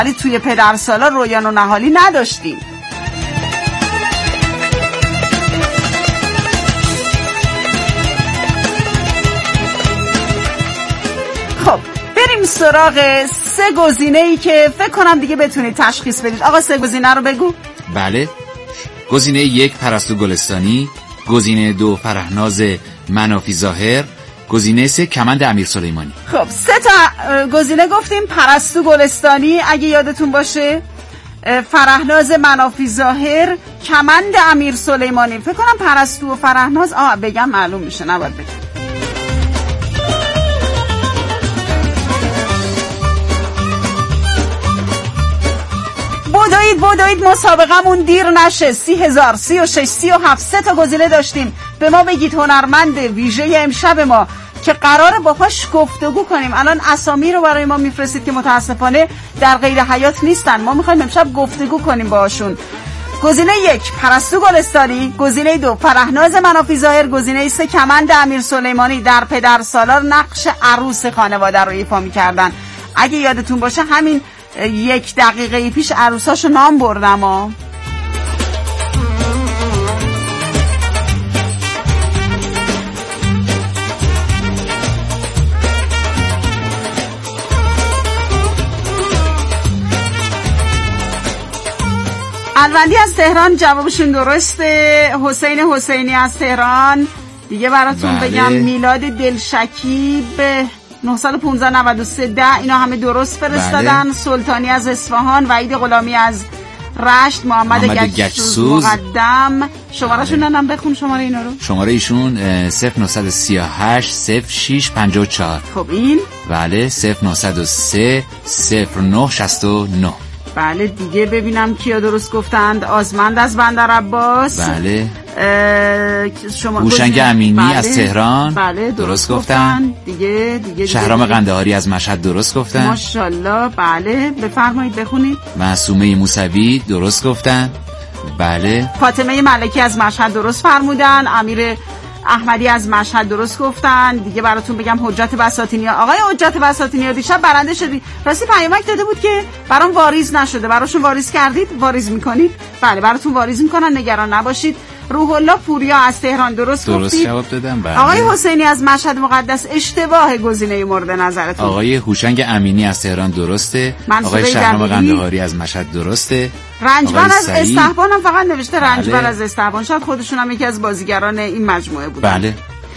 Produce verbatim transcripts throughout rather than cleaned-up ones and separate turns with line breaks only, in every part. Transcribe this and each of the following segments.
ولی توی پدرسالار رویان و نهالی نداشتیم. خب بریم سراغ سه گزینه‌ای که فکر کنم دیگه بتونید تشخیص بدید. آقا سه گزینه رو بگو.
بله. گزینه یک پرستو گلستانی، گزینه دو فرهناز منافی ظاهر، گزینه سه کمند امیر سلیمانی.
خب سه تا گزینه گفتیم. پرستو گلستانی اگه یادتون باشه، فرهناز منافی ظاهر، کمند امیر سلیمانی. فکر کنم پرستو و فرهناز آه بگم معلوم میشه، نباید بگم. بودایید بودایید مسابقمون دیر نشه. سی هزار، سی و شش، سی و هفت، سه تا گزینه داشتیم. به ما بگید هنرمند ویژه امشب ما که قراره باهاش گفتگو کنیم. الان اسامی رو برای ما میفرستید که متاسفانه در غیر حیات نیستن. ما میخوایم امشب گفتگو کنیم باهاشون. گزینه یک پرستو گلستانی، گزینه دو فرهناز منافی ظاهر، گزینه سه کمند امیر سلیمانی. در پدرسالار نقش عروس خانواده رو ایفا میکردن. اگه یادتون باشه همین یک دقیقه پیش عروساشو نام بردم ها. الوندی از تهران جوابشون درسته. حسین حسینی از تهران دیگه براتون بله. بگم میلاد دلشکیب نه یک پنج نه دو سه ده اینا همه درست فرستادن. بله. سلطانی از اصفهان، وحید غلامی از رشت، محمد, محمد گچسوز مقدم. شماره شون ننم بخون شماره اینا رو.
شماره ایشون صفر نه سه هشت صفر شش پنج چهار.
خب این
بله صفر نه صفر سه صفر نه شش نه.
بله دیگه ببینم کیا درست گفتند. آزمند از بندر عباس.
بله. شما هوشنگ امینی بله. از تهران
بله درست, درست گفتن. دیگه دیگه
شهرام قندهاری از مشهد درست گفتن.
ماشاءالله. بله بفرمایید بخونید.
معصومه موسوی درست گفتن. بله.
فاطمه ملکی از مشهد درست فرمودن. امیر احمدی از مشهد درست گفتن. دیگه براتون بگم حجت بساطینیا. آقای حجت بساطینیا دیشب برنده شدی. راستی پیامک داده بود که برام واریز نشده. براشون واریز کردید؟ واریز میکنید؟ بله براتون واریز میکنن، نگران نباشید. روح الله پوریا از تهران درست گفتید.
درست جواب دادم. بله.
آقای حسینی از مشهد مقدس اشتباه گزینه مورد نظرتون.
آقای هوشنگ امینی از تهران درسته. آقای شهرام قندهاری از مشهد درسته.
رنجبر از استحبان هم فقط نوشته. بله. رنجبر از استحبان شاید خودشون هم یکی از بازیگران این مجموعه بودن.
بله.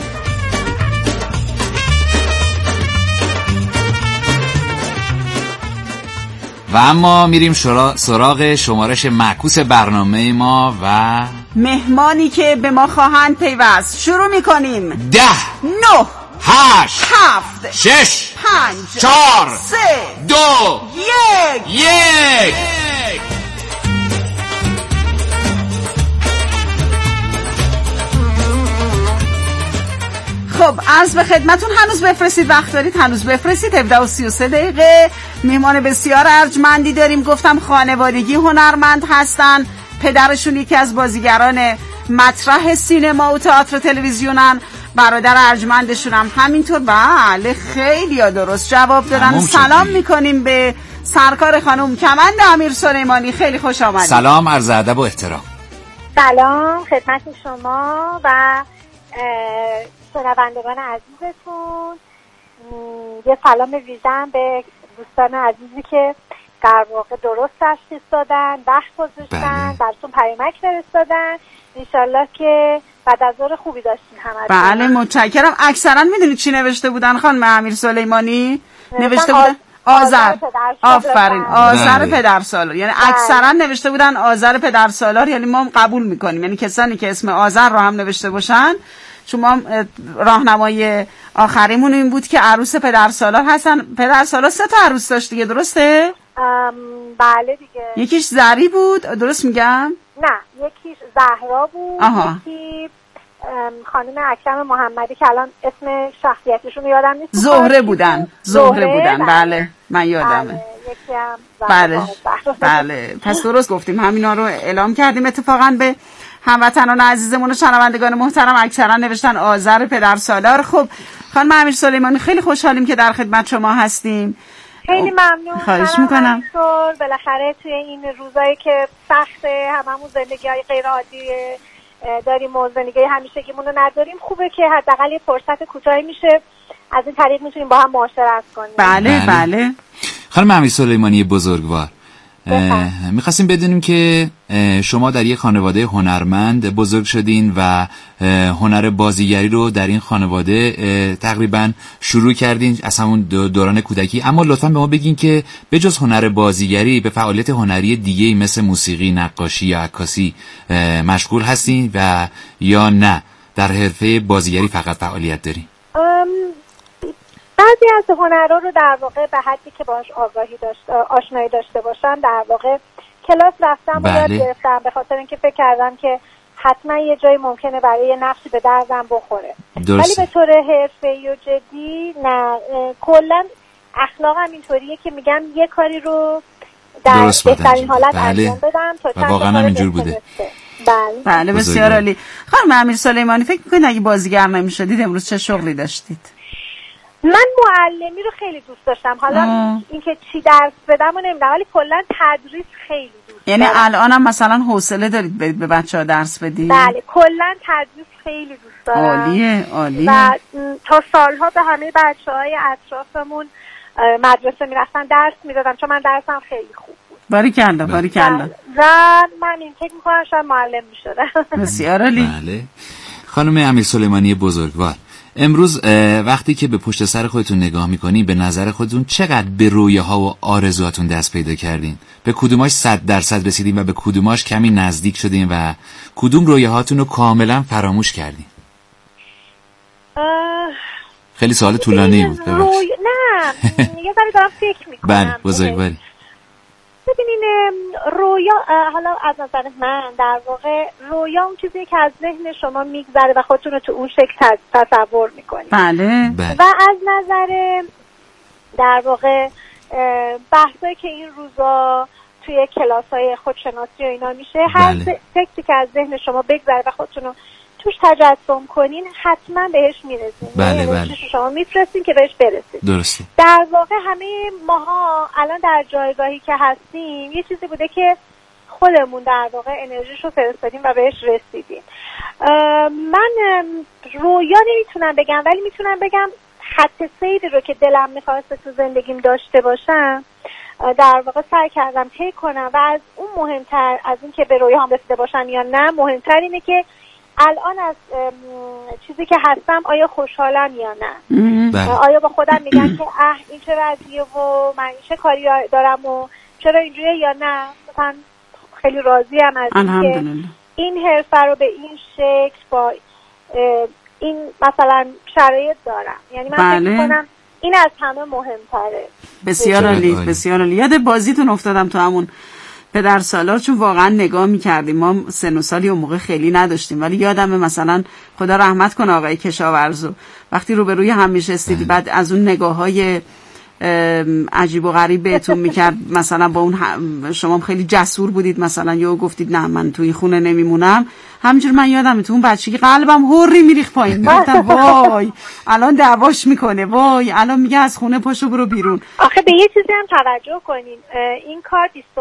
و اما میریم سراغ شمارش معکوس برنامه ما و
مهمانی که به ما خواهند پیوست. شروع میکنیم.
ده،
نه،
هشت،
هفت،
شش،
پنج،
چهار،
سه،
دو،
یک،
یک.
خب عرض به خدمتون هنوز بفرستید، وقت دارید هنوز بفرستید. هفده و سی و سه دقیقه. مهمان بسیار ارجمندی داریم. گفتم خانوادگی هنرمند هستن. پدرشون یکی از بازیگران مطرح سینما و تئاتر و تلویزیونن. برادر ارجمندشون هم همینطور. بله خیلی ها درست جواب دادن. سلام میکنیم به سرکار خانم کمند امیر سلیمانی. خیلی خوش آمدید.
سلام، عرض ادب و احترام.
سلام خدمت شما و شنوندگان عزیزتون. یه سلام ویژه‌ام به دوستان عزیزی که در واقع درست تشخیص دادن، وقت گذاشتن، براتون پیامک فرستادن. انشالله که بعد از ظهر خوبی داشتین همتون.
بله متشکرم. اکثرا میدونید چی نوشته بودن خانم امیر سلیمانی؟ نوشته بودن آذر. آفرین، آذر پدرسالار. یعنی اکثرا نوشته بودن آذر پدرسالار. یعنی ما قبول میکنیم، یعنی کسانی که اسم آذر رو هم نوشته باشن. شما راهنمای آخریمون این بود که عروس پدرسالار هستن. پدرسالار سه تا عروس داشت دیگه، درسته؟
بله دیگه.
یکیش زری بود، درست میگم؟
نه، یکیش زهرا بود.
آها.
یکی خانم اکرم محمدی که الان اسم شخصیتشون یادم نیست.
زهره بودن. زهره بودن. بله. بله من یادمه.
بله. یکی هم
بله. بله. پس درست گفتیم. همینا رو اعلام کردیم. اتفاقا به هموطنان عزیزمون و شنوندگان محترم اکثرا نوشتن آذر پدرسالار. خب خانم امیر سلیمانی خیلی خوشحالیم که در خدمت شما هستیم.
خیلی ممنون.
خواهش میکنم.
بالاخره توی این روزایی که سخته، هممون زندگی‌های غیر عادی داریم و زندگی همیشگیمون رو نداریم، خوبه که حداقل یه فرصت کوتاهی میشه از این طریق میتونیم با هم معاشرت کنیم.
بله بله.
خانم امیر سلیمانی بزرگوار، میخواستیم بدونیم که شما در یک خانواده هنرمند بزرگ شدین و هنر بازیگری رو در این خانواده تقریبا شروع کردین از همون دوران کودکی، اما لطفا به ما بگین که به جز هنر بازیگری به فعالیت هنری دیگه‌ای مثل موسیقی، نقاشی یا عکاسی مشغول هستین و یا نه در حرفه بازیگری فقط فعالیت دارین؟
بعضی از هنرها رو در واقع به حدی که باهاش آگاهی داشت آشنایی داشته باشم در واقع کلاس رفتم و یاد گرفتم، به خاطر اینکه فکر کردم که حتما یه جایی ممکنه برای یه نقشی به دردم بخوره. ولی به طور حرفه‌ای و جدی نه، کلا اخلاقم اینطوریه که میگم یه کاری رو در بهترین حالت انجام بدم تا چند
واقعا هم اینجور بوده.
بله
بله بسیار عالی. خانم امیر سلیمانی، فکر می‌کنید اگه بازیگر نمی‌شدید امروز چه شغلی داشتید؟
من معلمی رو خیلی دوست داشتم. حالا اینکه چی درس بدم و نمیدونم، ولی کلا تدریس خیلی دوست
یعنی الان هم مثلا حوصله دارید به بچه‌ها درس بدید؟
بله کلا تدریس خیلی دوست دارم.
عالیه عالیه.
و تا سالها به همه بچه‌های اطرافمون مدرسه میرفتن درس میدادم، چون من درسم خیلی خوب بود.
باریکلا باریکلا.
و من این فکر می‌کنم شاید معلم می‌شدم.
بسیار عالی.
بله. خانم امیر سلیمانی بزرگوار، امروز وقتی که به پشت سر خودتون نگاه میکنین به نظر خودتون چقدر به رویاها و آرزوهاتون دست پیدا کردین؟ به کدوماش صد درصد رسیدین و به کدوماش کمی نزدیک شدین و کدوم رویاهاتون رو کاملا فراموش کردین؟ خیلی سوال طولانی بود.
روی... نه یه ذره دارم فکر میکنم.
بله بزرگواری.
ببینین رویا، حالا از نظر من در واقع رویا اون چیزی که از ذهن شما میگذره و خودتون رو تو اون شکل تصور میکنید.
بله.
و از نظر در واقع بحثایی که این روزا توی کلاس‌های خودشناسی و اینا میشه، هر فکری که از ذهن شما بگذره و خودتون رو توش تجسم کنین حتما بهش میرسین.
بله بله.
شما میفرستین که بهش برسید.
درسته.
در واقع همه ماها الان در جایگاهی که هستیم یه چیزی بوده که خودمون در واقع انرژیشو فرستادیم و بهش رسیدیم. من رویا نمیتونم بگم، ولی میتونم بگم خط سیری رو که دلم میخواسته تو زندگیم داشته باشم در واقع سعی کردم طی کنم و از اون مهمتر از این که به رویاهام رسیده باشم یا نه، مهمتر اینه که الان از چیزی که هستم آیا خوشحالم یا نه. آیا با خودم میگم که اه این چه وضعیه و من چه کاری دارم و چرا اینجوریه یا نه، مثلا خیلی راضیم از اینکه این حرفه رو به این شکل با این مثلا شرایط دارم. یعنی من
بله.
فکر می‌کنم این از همه مهمتره.
بسیار عالی بسیار عالی. یاد بازیتون افتادم تو همون پدر سالار، چون واقعا نگاه میکردیم، ما سن و سالی اون موقع خیلی نداشتیم، ولی یادمه مثلا خدا رحمت کنه آقای کشاورزو وقتی رو به روی هم میشستید بعد از اون نگاه های عجیب و غریب بهتون میکرد، مثلا با اون شما خیلی جسور بودید، مثلا یا گفتید نه من توی خونه نمیمونم، همینجور من یادمه تو اون بچگی قلبم هوری میریخ پایین، گفتم وای الان دعواش میکنه، وای الان میگه از خونه پاشو برو بیرون.
آخه به یه چیزی هم توجه کنین، این کار بیست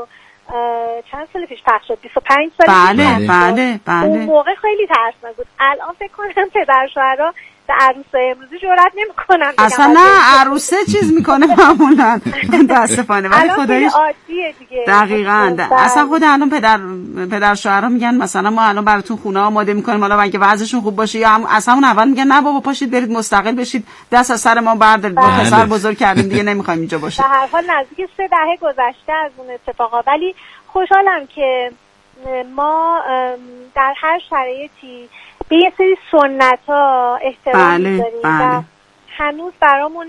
چند سال پیش پخش شد، بیست و پنج سال
بله پیش بله بله
اون موقع خیلی ترسناک بود. الان فکر کنم پدر شوهرها به عروسای امروزی جرئت نمیکنن
اصلا، نه عروسه چیز میکنه معمولا متاسفانه، ولی خداییش
عادیه دیگه.
دقیقاً اصلا خود الان پدر پدر شوهرها میگن مثلا ما الان براتون خونه آماده میکنیم، حالا اگه وضعشون خوب باشه، یا هم اصلا اون اول میگن نه بابا پاشید برید مستقل بشید، دست از سر ما بردارید، با پسر بزرگ کردیم دیگه نمیخوایم اینجا باشیم.
به هر حال نزدیک سه دهه گذشته از اون اتفاقا، ولی خوشحالم که ما در هر شرایطی به یه سری سنت ها احترام
بله،
می‌ذاریم
بله.
و هنوز برامون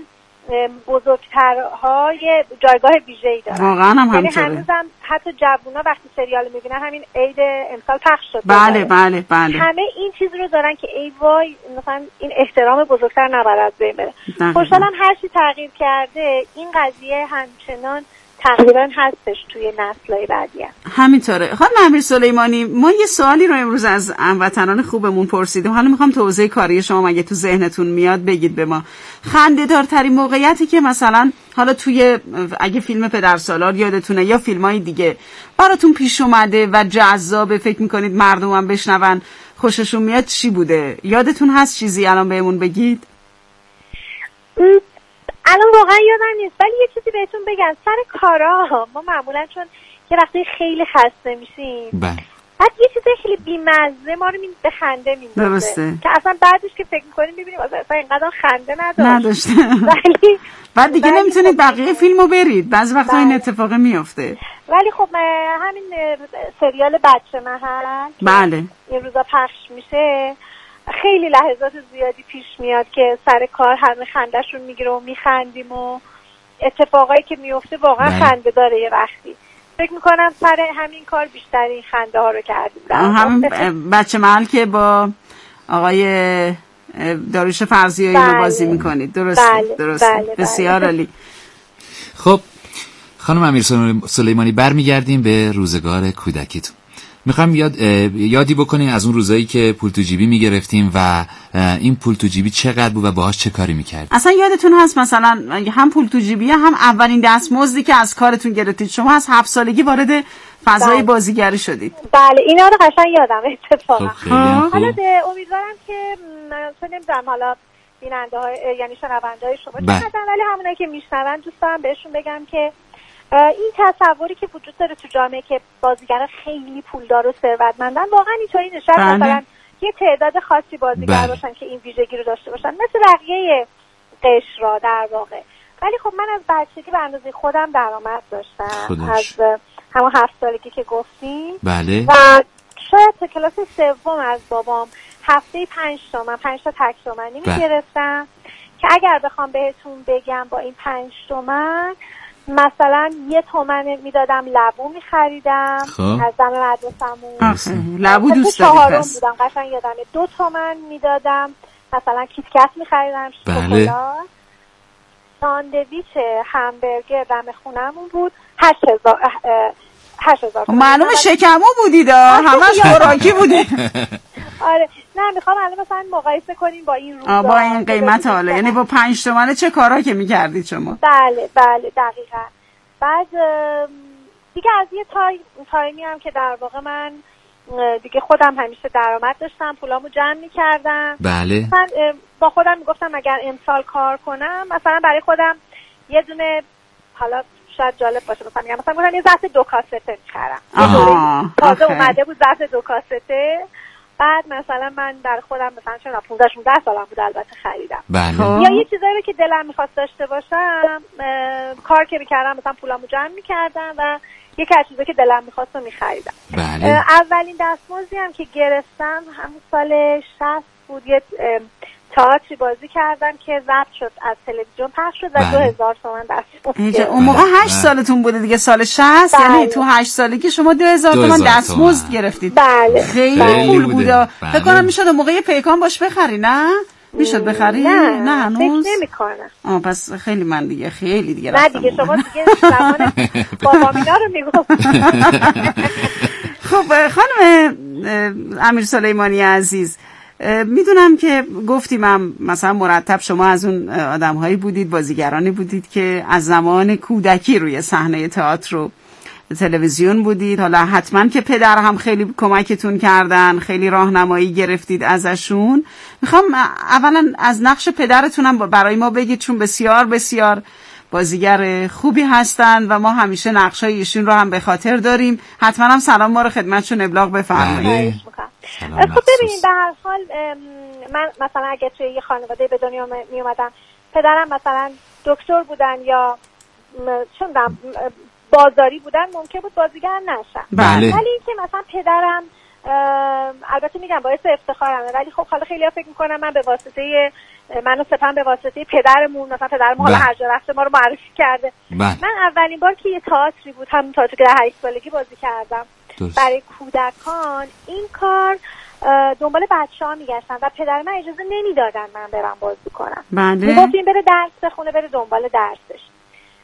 بزرگترهای جایگاه ویژه‌ای دارن.
واقعا هم همینطوره.
یعنی هنوزم حتی جوونا وقتی سریال می‌بینن، همین عید امسال پخش شد،
بله بله بله
همه این چیز رو دارن که ای وای مثلا این احترام بزرگتر نباید از بین بره. خوشحالم هر چی تغییر کرده این قضیه همچنان تقریبا هستش توی نسل‌های بعدی هم.
همینطوره. خانم امیر سلیمانی، ما یه سوالی رو امروز از هموطنان خوبمون پرسیدیم، حالا میخوام توضیح کاری شما مگه تو ذهنتون میاد بگید به ما. خنده‌دارترین موقعیتی که مثلا حالا توی اگه فیلم پدرسالار یادتونه یا فیلمای دیگه براتون پیش اومده و جذاب، فکر میکنید مردم هم بشنون خوششون میاد، چی بوده؟ یادتون هست چیزی الان بهمون بگید؟
الان واقعا یادم نیست، ولی یه چیزی بهتون بگم. سر کارا ما معمولا چون یه وقتی خیلی خسته میشیم،
بله،
بعد یه چیزی خیلی بی‌مزه ما رو می به خنده میندازه،
درسته،
که اصلا بعدش که فکر می‌کنیم می‌بینیم اصلا اینقدر خنده نداشت
نداشته.
ولی
بعد دیگه
ولی
نمیتونید
خب
بقیه فیلمو برید، بعضی وقتا این اتفاق میفته.
ولی خب همین سریال بچه محل
بله
این روزا پخش میشه، خیلی لحظات زیادی پیش میاد که سر کار همه خنده‌شون میگیره و میخندیم و اتفاقایی که میفته واقعا خنده داره. یه وقتی فکر میکنم سر همین کار بیشترین خنده ها رو کردیم.
همین بچه محل که با آقای داریوش فرزیایی
بله.
رو بازی میکنید، درسته؟
بله.
درسته.
بله.
بسیار عالی.
خب خانم امیر سلیمانی، برمیگردیم به روزگار کودکیتون. میخوام یاد یادی بکنین از اون روزایی که پول تو جیبی میگرفتیم و این پول تو جیبی چقدر بود و باهاش چه کاری میکردیم.
اصلا یادتون هست مثلا هم پول تو جیبی هم اولین دستمزدی که از کارتون گرفتید؟ شما از هفت سالگی وارد فضای بله. بازیگری شدید.
بله اینا رو قشنگ یادم اتفاقا.
خب حالا
امیدوارم که چون نمیدونم حالا بیننده های یعنی شنونده های شما چه
بله.
کردن، ولی همونایی که میشنون دوست دارم بهشون بگم که این تصوری که وجود داره تو جامعه که بازیگرا خیلی پولدار و ثروتمندن، واقعا اینطوری نشه. مثلا یه تعداد خاصی بازیگر باشن که این ویژگی رو داشته باشن، مثل بقیه قشرا در واقع. ولی خب من از بچگی به اندازه خودم درآمد داشتم خودش. از همون هفت سالگی که گفتیم.
بله.
و شاید تا کلاس سوم از بابام هفته پنج تومن پنج تا تک تومنی میگرفتم که اگر بخوام بهتون بگم با این پنج تومن مثلا یه تومن میدادم لبو میخریدم از دم مدرسمون.
لبو دوست داری پس؟
بودم قشنگ یادمه. دو تومن میدادم مثلا کیتکت میخریدم، شکلات. ساندویچ همبرگر دم خونمون بود هشت هزار هشت هزار.
معلومه شکمو بودید همش خوراکی بودید.
آره نه میخوام الان مثلا مقایسه کنیم با این روزا
با این قیمت حالا، یعنی با پنج تومنه چه کارا که میکردید شما؟
بله بله دقیقاً. بعد دیگه از یه تای... تایمی هم که در واقع من دیگه خودم همیشه درآمد داشتم، پولامو جمع میکردم.
بله.
من با خودم میگفتم اگر امسال کار کنم مثلا برای خودم یه دونه، حالا شاید جالب باشه مثلا میگم مثلا گفتم یه ظرف دو کاسته میخرم، تازه اومده بود ظرف دو کاسته. بعد مثلا من در خودم مثلا چون پانزده شانزده سالم بود البته خریدم.
بله.
یا یه چیزایی رو که دلم میخواست داشته باشم کار که میکردم مثلا پولامو جمع میکردم و یکی از چیزایی که دلم میخواست رو میخریدم.
بله.
اولین دستمزدی هم که گرفتم همون سال شصت بود، یه تئاتری بازی کردم که ضبط شد از تلویزیون پخش شد و دو هزار تومن دستمزد.
اون موقع هشت سالتون بوده دیگه، سال شصت. بله. یعنی تو هشت سالگی شما دو هزار تومن دستمزد گرفتید.
بله.
خیلی پول بوده. فکر کنم میشد اون موقع یه پیکان باش بخری، نه؟ میشد بخری؟
نه
نه هنوز
فکر نمی‌کنم.
آه پس خیلی من دیگه خیلی دیگه
نه دیگه شما دیگه زمان بابامینا رو میگفت.
خب خانم امیر سلیمانی عزیز، میدونم که گفتیم هم مثلا مرتب شما از اون آدم‌هایی بودید، بازیگرانی بودید که از زمان کودکی روی صحنه تئاتر و تلویزیون بودید. حالا حتما که پدر هم خیلی کمکتون کردن، خیلی راهنمایی گرفتید ازشون. میخوام اولا از نقش پدرتونم برای ما بگید، چون بسیار بسیار بازیگر خوبی هستن و ما همیشه نقشای ایشون رو هم به خاطر داریم. حتما هم سلام ما رو خدمتشون ابلاغ بفرمایید.
خب ببینید به هر حال من مثلا اگه توی یه خانواده به دنیا می اومدم، پدرم مثلا دکتر بودن یا چون بازاری بودن، ممکن بود بازیگر نشم.
بله.
ولی اینکه مثلا پدرم البته میگم باعث افتخارمه، ولی خب حالا خیلی‌ها فکر میکنن من به واسطه منو سپم به واسطه پدرمون، مثلا پدرمون حالا هر جا رفته ما رو معرفی کرده.
بله.
من اولین بار که یه تئاتری بود، همون تئاتری که در هشت سالگی بازی کردم درست. برای کودکان، این کار دنبال بچه‌ها میگشتن و پدر من اجازه نمیدادن من برم بازی کنم.
بله.
میگفت این بره درس بخونه، بره دنبال درسش.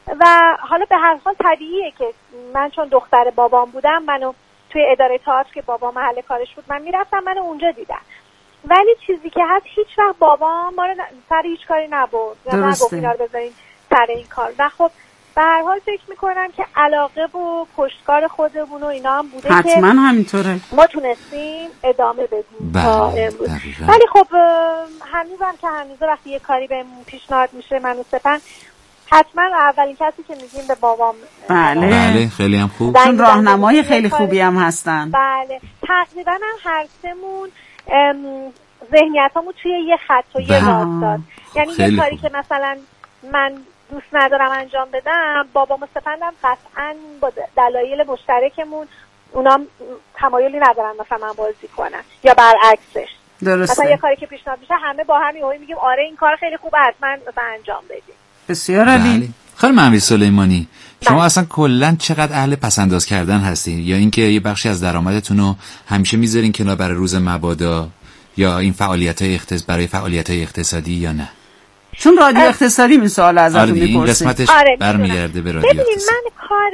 و حالا به هر حال طبیعیه که من چون دختر بابام بودم، منو توی اداره تئاتر که بابا محل کارش بود من میرفتم، منو اونجا دیدم. ولی چیزی که هست هیچ وقت بابام ما رو سر هیچ کاری نبرد یا نگفت اینا رو بذارین سر این کار. و خب به هر حال فکر میکنم که علاقه و پشتکار خودمون و اینا هم بوده
حتما
که
حتما همینطوره
ما تونستیم ادامه بدیم تا امروز. ولی خب هنوزم که هنوزه وقتی یه کاری بهمون پیشنهاد میشه من و سپن، حتما اولین کسی که میگیم به بابام.
بله
بله خیلی هم خوب،
چون راهنمای خیلی خوبی هم هستن.
بله تقریبا هم هر سمون ذهنیتامون توی یه خط و یه راه داد. یعنی یه کاری که مثلا من دوست ندارم انجام بدم، بابا مستفندم قطعا با دلایل مشترکمون اونا تمایلی ندارن مثلا من بازی کنن یا برعکسش.
درسته.
مثلا یه کاری که پیشنهاد میشه همه با هم یهو میگیم آره این کار خیلی خوبه حتما مثلا انجام بدیم.
بسیار عالی.
خانم امیر سلیمانی، شما بله. اصلا کلا چقدر اهل پسنداز کردن هستین؟ یا اینکه یه بخشی از درآمدتون رو همیشه میذارین کنار برای روز مبادا، یا این فعالیت‌های اختصاصی برای فعالیت‌های اقتصادی یا نه؟
چون رادیو اقتصادی این سوال ازتون
آره
میپرسیم.
این قسمتش
آره
برمیگرده به رادیو اقتصادی.
ببینید من کار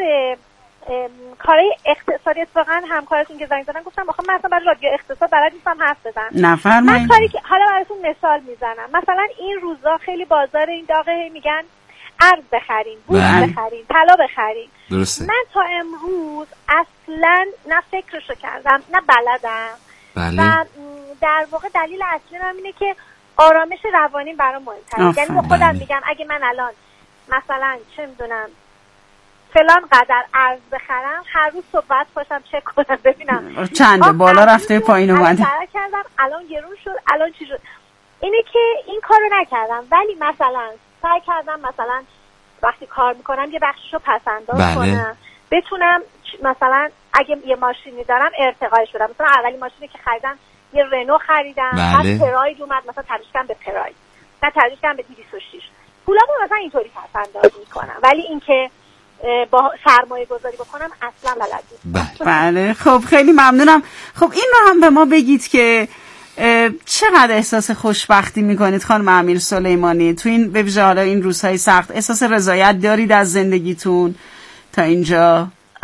کارهای اقتصادی واقعا همکارتون که زنگ زدن گفتم آخه من اصلا برای رادیو اقتصاد بلد نیستم حرف بزنم.
نفرمایید.
من کاری که حالا براتون مثال میزنم، مثلا این روزا خیلی بازار این داغه میگن ارز بخرین، بورس بخرین، طلا بخرین.
درسته.
من تا امروز اصلا نه فکرشو کردم نه بلدم.
بله.
و در واقع دلیل اصلی من اینه که آرامش روانی برام مهمتره. یعنی با خودم میگم اگه من الان مثلا چه میدونم فلان قدر ارز بخرم، هر روز صبح باشم چک کنم ببینم
چنده بالا رفته پایین اومده،
کردم الان گرون شد الان چی شد. اینه که این کارو نکردم، ولی مثلا سعی کردم مثلا وقتی کار میکنم یه بخششو پس انداز
بله.
کنم، بتونم مثلا اگه یه ماشینی دارم ارتقایش بدم. مثلا اولی ماشینی که خریدم یه رنو خریدم، بعد
بله.
پراید اومد مثلا تبدیل کردم به پراید، بعد تبدیل کردم به دویست و شش. پولامو مثلا اینطوری پس انداز میکنم، ولی اینکه با سرمایه گذاری بکنم اصلا بلد نیستم.
بله خب خیلی ممنونم. خب این رو هم به ما بگید که چقدر احساس خوشبختی میکنید خانم امیر سلیمانی تو این به ویژه حالا این روزهای سخت؟ احساس رضایت دارید از زندگیتون تا اینجا؟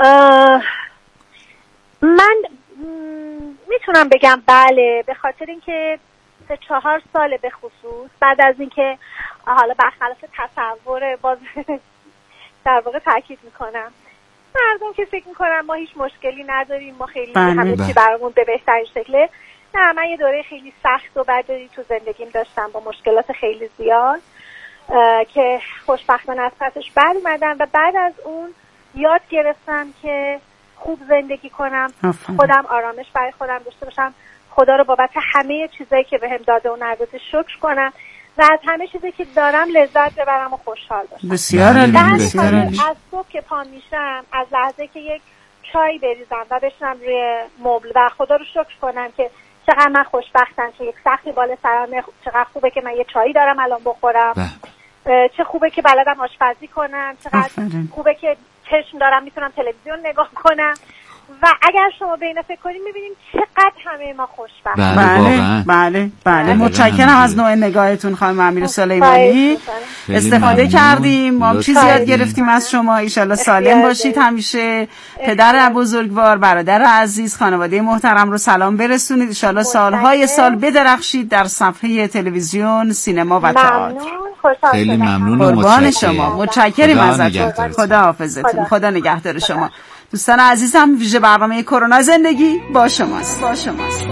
من میتونم بگم بله، به خاطر اینکه سه چهار سال به خصوص بعد از اینکه حالا برخلاف تصور باز در واقع تاکید میکنم مردم که فکر میکنن ما هیچ مشکلی نداریم، ما خیلی
بله.
همه چی برامون به بهترین شکله. نه، من یه دوره خیلی سخت و بدی تو زندگیم داشتم با مشکلات خیلی زیاد که خوشبختانه از پسش بر اومدم و بعد از اون یاد گرفتم که خوب زندگی کنم،
افهم.
خودم آرامش برای خودم داشته باشم، خدا رو بابت همه چیزایی که بهم داده و نداده شکر کنم و از همه چیزی که دارم لذت ببرم و خوشحال باشم.
بسیار عالی. بسیار عالی.
از صبح که پا میشم، از لحظه که یک چای بریزم و بشینم روی مبل و خدا رو شکر کنم که چقدر من خوشبختم که یک سقفی بالا سرمه، چقدر خوبه که من یه چایی دارم الان بخورم، چه خوبه که بلدم آشپزی کنم، چقدر
آفرین.
خوبه که چشم دارم میتونم تلویزیون نگاه کنم. و اگر شما به اینا فکر کنیم میبینیم چقدر همه ما خوشبخت.
بله بله بله. متشکرم از نوع نگاهتون خانم امیر سلیمانی، استفاده کردیم، ما چیزی یاد گرفتیم از شما. ایشالله سالم باشید همیشه. پدر بزرگوار، برادر عزیز، خانواده محترم رو سلام برسونید. ایشالله سالهای سال بدرخشید در صفحه تلویزیون، سینما و تئاتر.
خیلی ممنون و
قربان شما، متشکریم ازتون. خدا حافظتون، خدا نگهدار شما. دوستان عزیزم، ویژه برنامه کرونا زندگی با شماست. با شماست.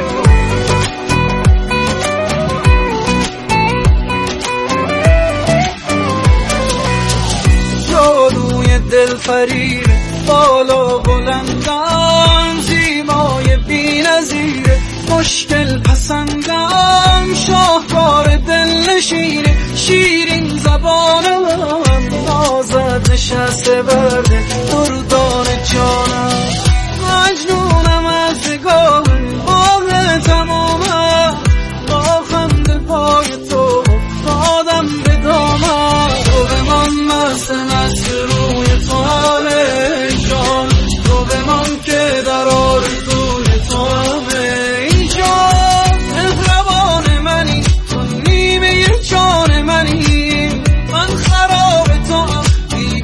جادوی دلفریب بالا بلندم، زیبای بی‌نظیر مشکل پسندم، شاهکار دلنشین شیرین زبانم، نازت نشسته برده دردان جانم، مجنونم از نگاه باغ تمامم، با خنده پای تو دادم به دامم، تو به من مثل نسل روی تو همه جان، تو به من که در آرزوی تو همه اینجا، مهربان منی تو نیمه جان منی، من خراب تو هم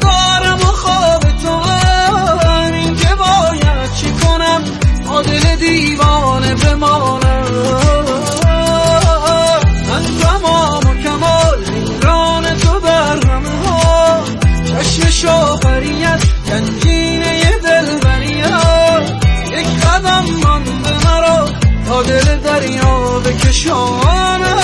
شوهریت گنجینه دلبریت یک قدم مانده مرا تا دل دریا بکشانم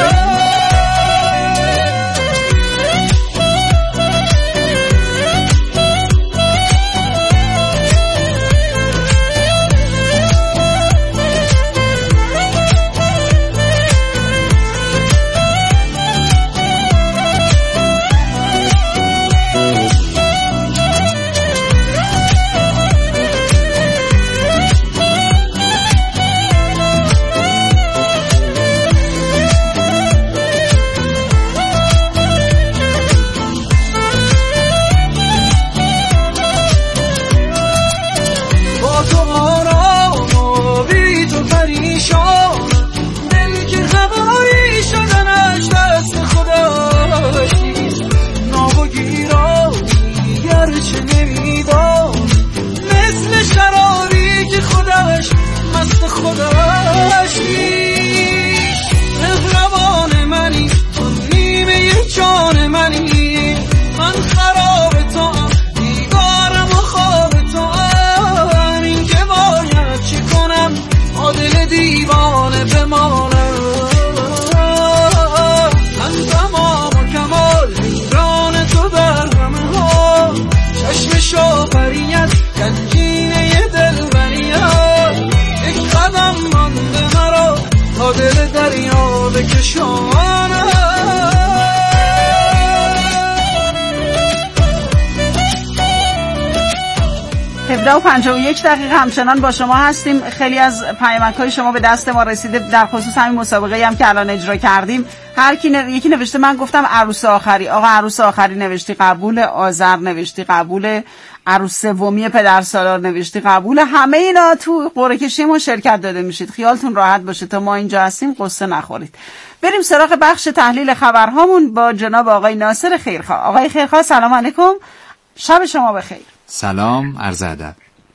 هفده و پنجاه و یک دقیقه همچنان با شما هستیم. خیلی از پیامک‌های شما به دست ما رسیده در خصوص همین مسابقه هم که الان اجرا کردیم. هر کی ن... یکی نوشته من گفتم عروس آخری. آقا عروس آخری نوشتی قبول، آذر نوشتی قبول، عروس سومی پدرسالار نوشتی قبول. همه اینا تو قرعه کشی ما شرکت داده میشید. خیالتون راحت باشه تا ما اینجا هستیم قصه نخورید. بریم سراغ بخش تحلیل خبرهامون با جناب آقای ناصر خیرخواه. آقای خیرخواه سلام علیکم. شب شما بخیر.
سلام، عرض ادب.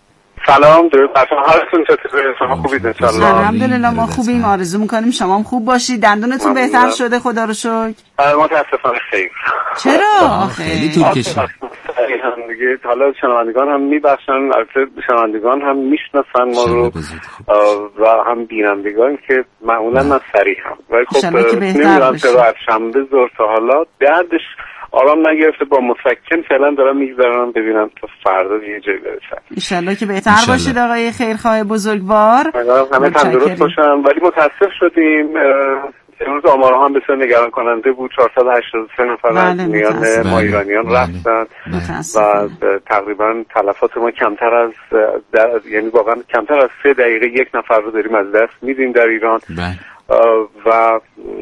سلام، درود بر شما. حالتون چطوره؟ شما خوبید ان شاء الله؟
الحمدلله ما خوبیم. آرزو می‌کنیم شما هم خوب باشید. دندونتون بهتر شده خدا رو شکر؟
متاسفانه خیر.
چرا؟
خیلی طول کشید.
دیگه حالا شنوندگان هم میبخشن، البته شنوندگان هم میشناسن ما رو و هم بینندگان که معمولا من صریح هم، ولی خب نمیدونم چرا از شنبه ظهر تا حالا دردش آرام نگرفته. با مسکن فعلا دارم میگذرونم ببینم تا فردا یه جایی برسم.
ان شاءالله که بهتر باشید آقای خیرخواه بزرگوار.
همه تندرست باشن. ولی متاسف شدیم امروز آمارها هم بسیار نگران کننده بود. چهارصد و هشتاد و سه نفر از میان ما ایرانیان رفتن و تقریبا تلفات ما کمتر از یعنی واقعا کمتر از سه دقیقه یک نفر رو داریم از دست میدیم در ایران و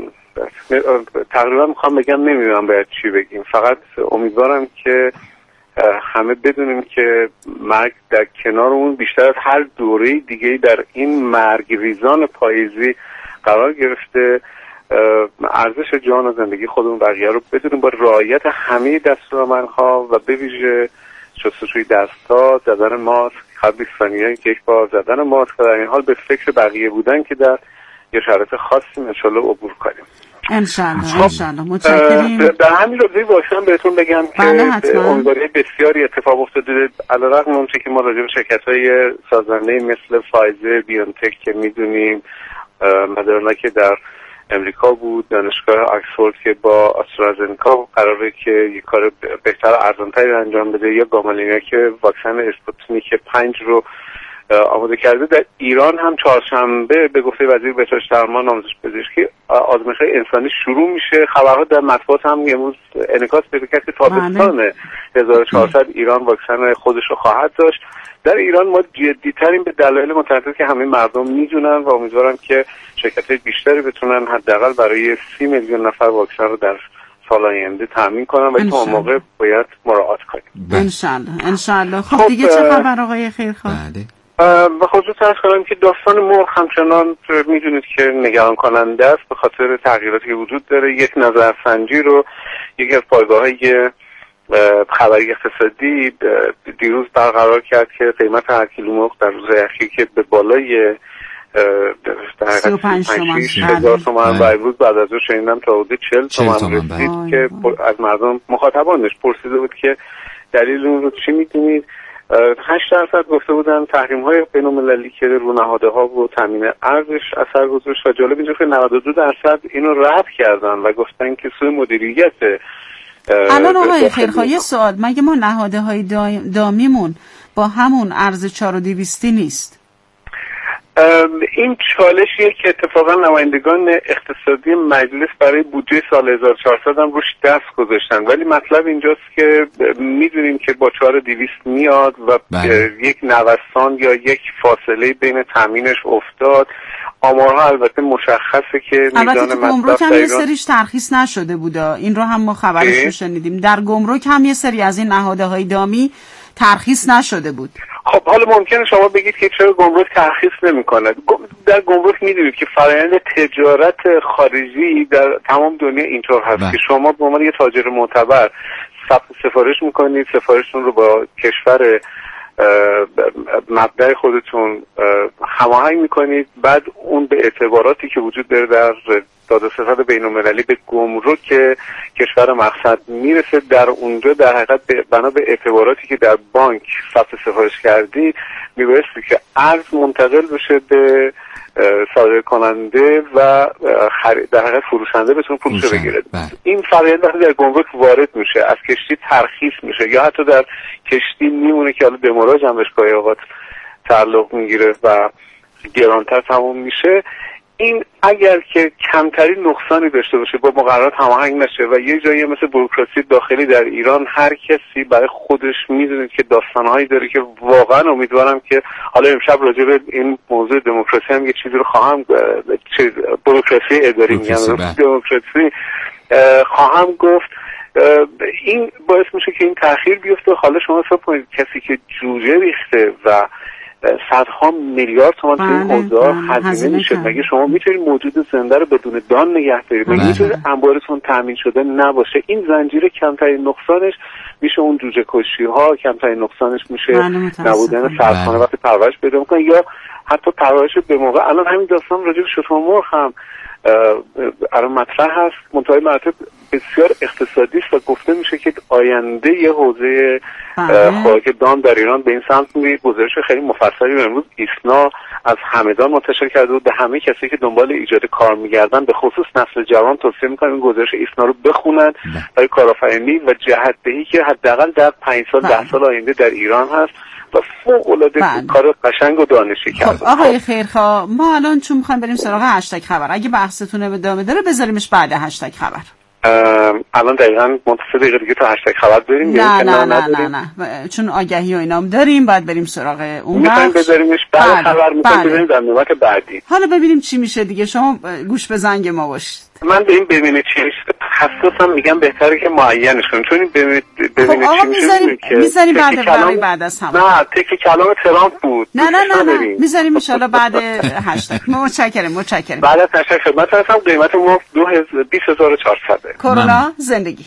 تقریبا میخوام بگم نمیدونم باید چی بگیم. فقط امیدوارم که همه بدونیم که مرگ در کنار اون بیشتر از هر دوره دیگه در این مرگ ریزان پاییزی قرار گرفته. ارزش جان و زندگی خودمون بقیه رو بدونیم با رعایت همه دستورالعمل‌ها و به ویژه شستشوی دست‌ها، زدن ماسک هر بیست ثانیه یک بار زدن ماسک و در این حال به فکر بقیه بودن که در یه شرایط خاصی انشالله عبور کنیم.
انشالله انشالله متشکریم.
در همین روزی باشم بهتون بگم که امیدواری بسیاری اتفاق افتاده علیرغم اون چیزی که ما راجع به شرکت‌های سازنده مثل فایزر، بیونتک که میدونیم، مدرنا که در امریکا بود، دانشگاه آکسفورد که با آسترازنکا قراره که یک کار بهتر و ارزان‌تری انجام بده، یا گامالینیا که واکسن اسپوتنیک پنج رو آماده کرده. در ایران هم چهارشنبه به گفته وزیر بهداشت درمان آموزش پزشکی آزمایش‌های انسانی شروع میشه. خبرها در مطبوعات هم امروز انعکاس پیدا کرد که تابستان هزار و چهارصد ایران واکسن خودش رو خواهد داشت. در ایران ما جدی‌ترین به دلایل متعدد که همه مردم میدونن و امیدوارم که شرکت‌های بیشتری بتونن حداقل برای سی میلیون نفر واکسن رو در سال آینده تامین کنن و تا اون موقع باید مراعات کنیم.
انشالله انشالله. خب دیگه چه خبر آقای خیرخواه؟
و خصوص ارز کنم که داستان مرغ همچنان میدونید که نگران کننده است به خاطر تغییراتی که وجود داره. یک نظرسنجی رو یکی از پایگاه‌های خبری اقتصادی دیروز برقرار کرد که قیمت هر کیلو مرغ در روز اخیر که به بالای
سی و پنج
هزار تومان و امروز بعد از اون شنیدم تا حدود چهل تومان رسید که از مردم مخاطبانش پرسیده بود که دلیل اون رو چی میدونید؟ هشت درصد گفته بودن تحریم های بین المللی که رو نهاده ها و تامین ارزش اثر گذاشت و جالب اینجا که نود و دو درصد اینو رد کردن و گفتن که سوء مدیریت.
الان آقای خیرخواه یه سوال، مگه ما نهاده های دامیمون با همون ارز چهار و دویستی نیست؟
این چالشیه که اتفاقا نمایندگان اقتصادی مجلس برای بودجه سال هزار و چهارصد هم روش دست گذاشتن، ولی مطلب اینجاست که میدونیم که با چهار و دویست میاد و بله. یک نوسان یا یک فاصله بین تامینش افتاد. آمارها البته مشخصه که میزان
مصرف گمرک هم یه سریش ترخیص نشده بوده، این رو هم ما خبرش رو شنیدیم. در گمرک هم یه سری از این نهاده های دامی ترخیص نشده بود.
خب حالا ممکنه شما بگید که چرا گمرک ترخیص نمی‌کنه؟ در گمرک می‌دونید که فرآیند تجارت خارجی در تمام دنیا اینطور هست که شما به عنوان یه تاجر معتبر سفارش می‌کنید، سفارشتون رو با کشور مبدأ خودتون هماهنگ می‌کنید، بعد اون به اعتباراتی که وجود داره در دادوستد بین‌المللی به گمرک کشور مقصد میرسه. در اونجا در حقیقت بنا به اعتباراتی که در بانک ثبت سفارش کردی میبایستی که ارز منتقل بشه به صادر کننده و در حقیقت فروشنده بتونه پولش بگیره. این فرآیند وقتی در گمرک وارد میشه از کشتی ترخیص میشه یا حتی در کشتی میمونه که حالا دموراژ هم بهش گاهی اوقات تعلق میگیره و گرانتر تموم میشه. این اگر که کمترین نقصانی داشته باشه، با مقررات هماهنگ نشه و یه جایی مثل بوروکراسی داخلی در ایران هر کسی برای خودش میدونه که داستانهایی داره که واقعا امیدوارم که حالا امشب راجع به این موضوع دموکراسی هم یه چیزی رو خواهم چیز بوروکراسی اداری میگن دموکراسی خواهم گفت. این باعث میشه که این تأخیر بیفته. حالا شما حساب کنید کسی که جوجه ریخته و صدها میلیارد تومان توی این حوزه هزینه میشه، مگه شما میتونید موجود زنده رو بدون دان نگه دارید؟ مگه میتونید انبارتون تامین شده نباشه؟ این زنجیره کمترین نقصانش میشه اون جوجه کشی ها، کمترین نقصانش میشه نبودن سرخانه وقتی پرورش پیدا میکنن یا حتی پرورش به موقع. الان همین داستان راجع به شترمرغ هم الان مطرح هست، منتهای مراتب بسیار اقتصادی است و گفته میشه که آینده یه حوزه خوراک دام در ایران به این سمت میره. گزارش خیلی مفصلی امروز ایسنا از همدان منتشر کرده بود، به همه کسی که دنبال ایجاد کار میگردن به خصوص نسل جوان توصیه میکنم این گزارش ایسنا رو بخونن برای کارآفرینی و جهت‌دهی که حداقل در پنج سال ده سال آینده در ایران هست و فوق‌العاده کار قشنگ و دانشی کرد.
خب آقای خیرخواه، ما الان چون میخوایم بریم سراغ هشتگ خبر، اگه بحثتون ادامه داره بذاریمش بعد هشتگ خبر.
الان دقیقاً منتصف دقیقه دیگه تا هشتگ خبر بریم.
نه نه نه نه نه نه چون آگهی و اینام داریم باید بریم سراغ اون بخش.
میخوایم بذاریمش بعد خبر میخوایم بذاریم در نوبت بعدی.
حالا ببینیم چی میشه دیگه، شما گوش به زنگ ما باشید.
من به این ببینید چی میشه حساسم میگم بهتره که معینش کنیم، چون این ببینید ببینید
چی میشه که میذاریم بعد برای بعد از هم.
نه تک کلام ترامپ بود.
نه نه نه نه میذاریم ان شاء الله بعد هشتگ. متشکرم متشکرم.
بعد از هشتگ خدمت هستم. قیمت ما بیست هزار و چهارصد.
کرونا زندگی.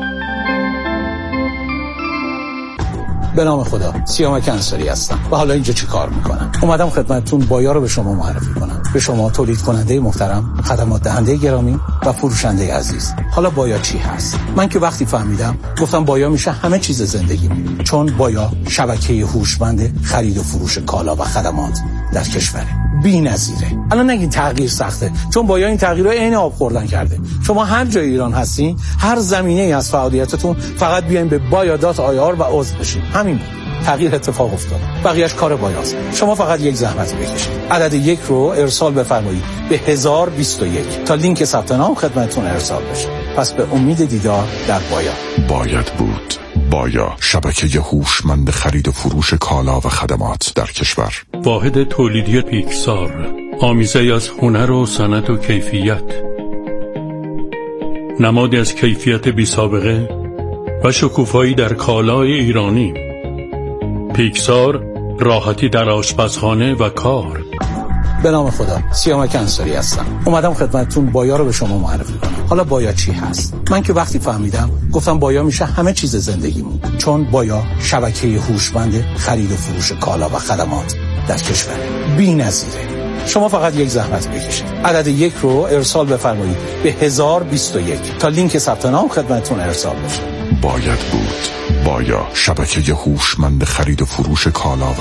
به نام خدا، سیامک انصاری هستم و حالا اینجا چی کار میکنم؟ اومدم خدمتتون بایا رو به شما معرفی کنم، به شما تولید کننده محترم، خدمات دهنده گرامی و فروشنده عزیز. حالا بایا چی هست؟ من که وقتی فهمیدم گفتم بایا میشه همه چیز زندگی، چون بایا شبکه هوشمند خرید و فروش کالا و خدمات در کشوره، بی‌نظیره. الان نگین تغییر سخته، چون بایا این تغییرها عین آب خوردن کرده. شما هر جای ایران هستین، هر زمینه‌ای از فعالیتتون، فقط بیاین به بایا دات آی آر و عضو بشین. همین بود. تغییر اتفاق افتاد. بقیه‌اش کار بایاست. شما فقط یک زحمت بکشید. عدد یک رو ارسال بفرمایید به هزار و بیست و یک تا لینک ثبت نام خدمتتون ارسال بشه. پس به امید دیدار در بایا.
باید بود. بایا، شبکه هوشمند خرید و فروش کالا و خدمات در کشور.
واحد تولیدی پیکسار، آمیزه از هنر و صنعت و کیفیت، نمادی از کیفیت بی سابقه و شکوفایی در کالای ایرانی. پیکسار، راحتی در آشپزخانه و کار.
به نام خدا، سیامک انصاری هستم. اومدم خدمتتون بایا رو به شما معرفی کنم. حالا بایا چی هست؟ من که وقتی فهمیدم گفتم بایا میشه همه چیز زندگیمون، چون بایا شبکه هوشمند خرید و فروش کالا و خدمات در کشوره، بی‌نظیره. شما فقط یک زحمت بکشید. عدد یک رو ارسال بفرمایید به هزار و بیست و یک تا لینک ثبت نام خدمتتون ارسال بشه.
باید بود. بایا، شبکه هوشمند خرید و فروش کالا و